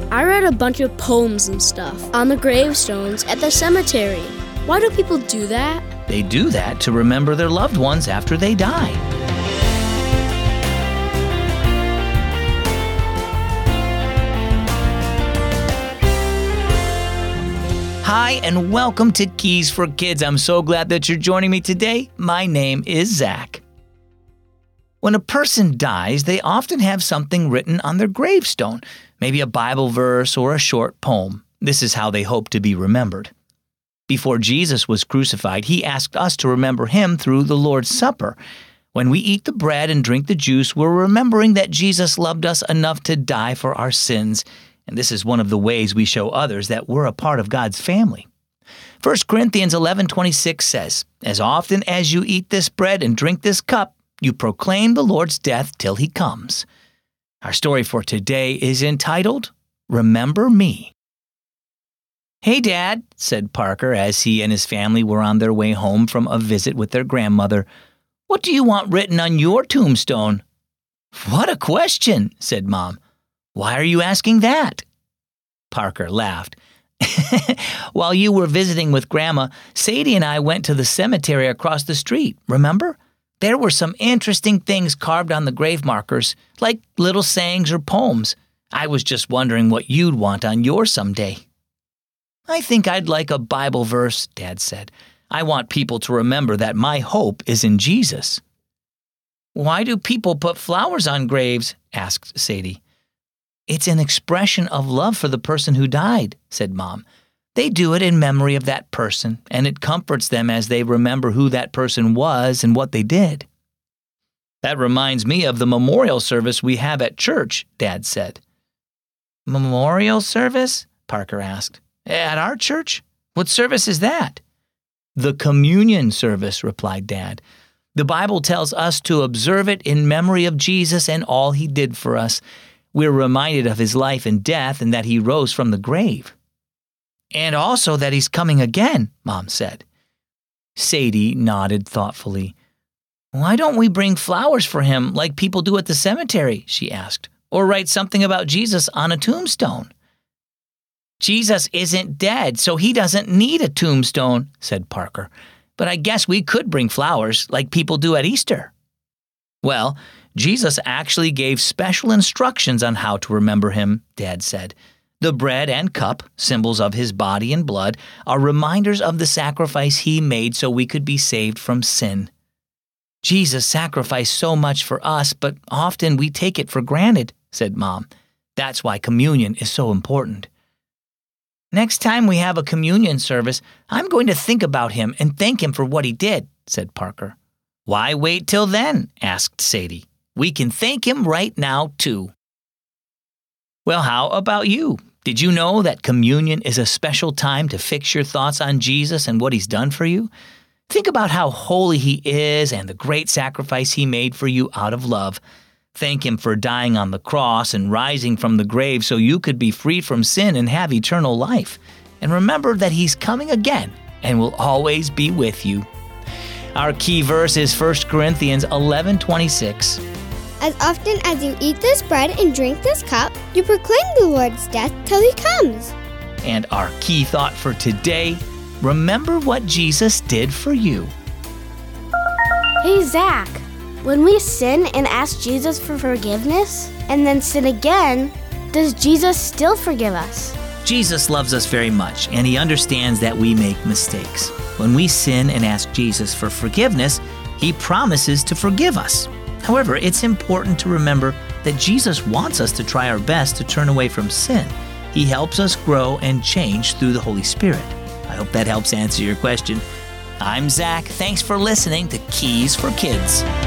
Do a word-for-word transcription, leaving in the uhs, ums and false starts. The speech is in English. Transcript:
I read a bunch of poems and stuff on the gravestones at the cemetery. Why do people do that? They do that to remember their loved ones after they die. Hi, and welcome to Keys for Kids. I'm so glad that you're joining me today. My name is Zach. When a person dies, they often have something written on their gravestone, maybe a Bible verse or a short poem. This is how they hope to be remembered. Before Jesus was crucified, he asked us to remember him through the Lord's Supper. When we eat the bread and drink the juice, we're remembering that Jesus loved us enough to die for our sins. And this is one of the ways we show others that we're a part of God's family. First Corinthians eleven twenty-six says, "As often as you eat this bread and drink this cup, you proclaim the Lord's death till he comes." Our story for today is entitled, Remember Me. "Hey, Dad," said Parker as he and his family were on their way home from a visit with their grandmother. "What do you want written on your tombstone?" "What a question," said Mom. "Why are you asking that?" Parker laughed. "While you were visiting with Grandma, Sadie and I went to the cemetery across the street, remember? There were some interesting things carved on the grave markers, like little sayings or poems. I was just wondering what you'd want on yours someday." "I think I'd like a Bible verse," Dad said. "I want people to remember that my hope is in Jesus." "Why do people put flowers on graves?" asked Sadie. "It's an expression of love for the person who died," said Mom. "They do it in memory of that person, and it comforts them as they remember who that person was and what they did." "That reminds me of the memorial service we have at church," Dad said. "Memorial service?" Parker asked. "At our church? What service is that?" "The communion service," replied Dad. "The Bible tells us to observe it in memory of Jesus and all he did for us. We're reminded of his life and death and that he rose from the grave." "And also that he's coming again," Mom said. Sadie nodded thoughtfully. "Why don't we bring flowers for him like people do at the cemetery?" she asked. "Or write something about Jesus on a tombstone?" "Jesus isn't dead, so he doesn't need a tombstone," said Parker. "But I guess we could bring flowers like people do at Easter." "Well, Jesus actually gave special instructions on how to remember him," Dad said. "The bread and cup, symbols of his body and blood, are reminders of the sacrifice he made so we could be saved from sin. Jesus sacrificed so much for us, but often we take it for granted," said Mom. "That's why communion is so important." "Next time we have a communion service, I'm going to think about him and thank him for what he did," said Parker. "Why wait till then?" asked Sadie. "We can thank him right now, too." Well, how about you? Did you know that communion is a special time to fix your thoughts on Jesus and what he's done for you? Think about how holy he is and the great sacrifice he made for you out of love. Thank him for dying on the cross and rising from the grave so you could be free from sin and have eternal life. And remember that he's coming again and will always be with you. Our key verse is First Corinthians eleven twenty-six. "As often as you eat this bread and drink this cup, you proclaim the Lord's death till he comes." And our key thought for today, remember what Jesus did for you. Hey, Zach, when we sin and ask Jesus for forgiveness and then sin again, does Jesus still forgive us? Jesus loves us very much, and he understands that we make mistakes. When we sin and ask Jesus for forgiveness, he promises to forgive us. However, it's important to remember that Jesus wants us to try our best to turn away from sin. He helps us grow and change through the Holy Spirit. I hope that helps answer your question. I'm Zach. Thanks for listening to Keys for Kids.